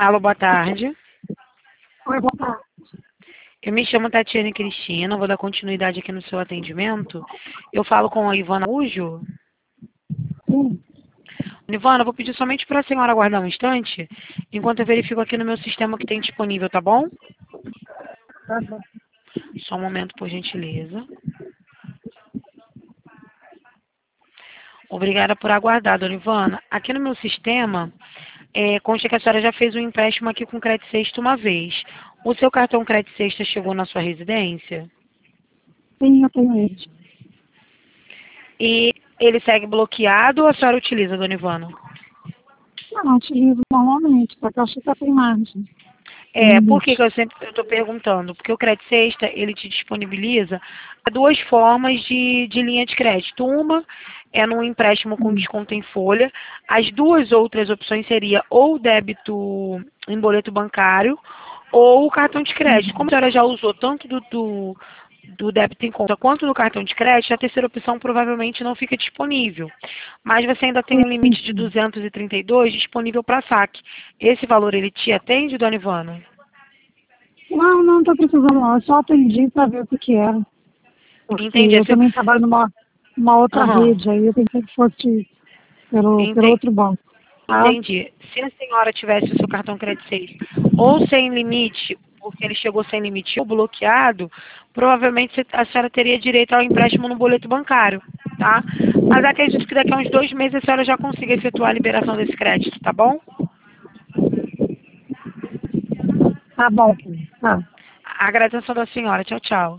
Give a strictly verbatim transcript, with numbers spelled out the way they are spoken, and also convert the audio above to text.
Alô, boa tarde. Oi, boa tarde. Eu me chamo Tatiane Cristina, vou dar continuidade aqui no seu atendimento. Eu falo com a Ivana Araújo. Sim, Ivana, eu vou pedir somente para a senhora aguardar um instante, enquanto eu verifico aqui no meu sistema o que tem disponível, tá bom? tá bom. Só um momento, por gentileza. Obrigada por aguardar, dona Ivana. Aqui no meu sistema, é, consta que a senhora já fez um empréstimo aqui com crédito sexta uma vez. O seu cartão crédito sexta chegou na sua residência? Sim, eu tenho ele. E ele segue bloqueado ou a senhora utiliza, dona Ivana? Eu não utilizo normalmente, só que eu acho que tem margem. Tem É, por que, que limite. eu sempre estou perguntando? Porque o Crédito Sexta, ele te disponibiliza duas formas de, de linha de crédito. Uma é num empréstimo com Hum. desconto em folha. As duas outras opções seria ou débito em boleto bancário ou o cartão de crédito. Como a senhora já usou tanto do, do, do débito em conta quanto do cartão de crédito, a terceira opção provavelmente não fica disponível. Mas você ainda tem um Sim, limite de sim. duzentos e trinta e dois disponível para saque. Esse valor ele te atende, dona Ivana? Não, não estou precisando não. Eu só atendi para ver o que que era. Porque Entendi. eu Assim, também trabalho numa, numa outra aham, rede, aí eu pensei que fosse pelo, pelo enten- outro banco. Tá? entendi. Se a senhora tivesse o seu cartão crédito seis ou sem limite, porque ele chegou sem limite ou bloqueado, provavelmente você- a senhora teria direito ao empréstimo no boleto bancário, tá? Mas acredito que daqui a uns dois meses a senhora já consiga efetuar a liberação desse crédito, tá bom? Tá bom, tá. Agradeço a da senhora. Tchau, tchau.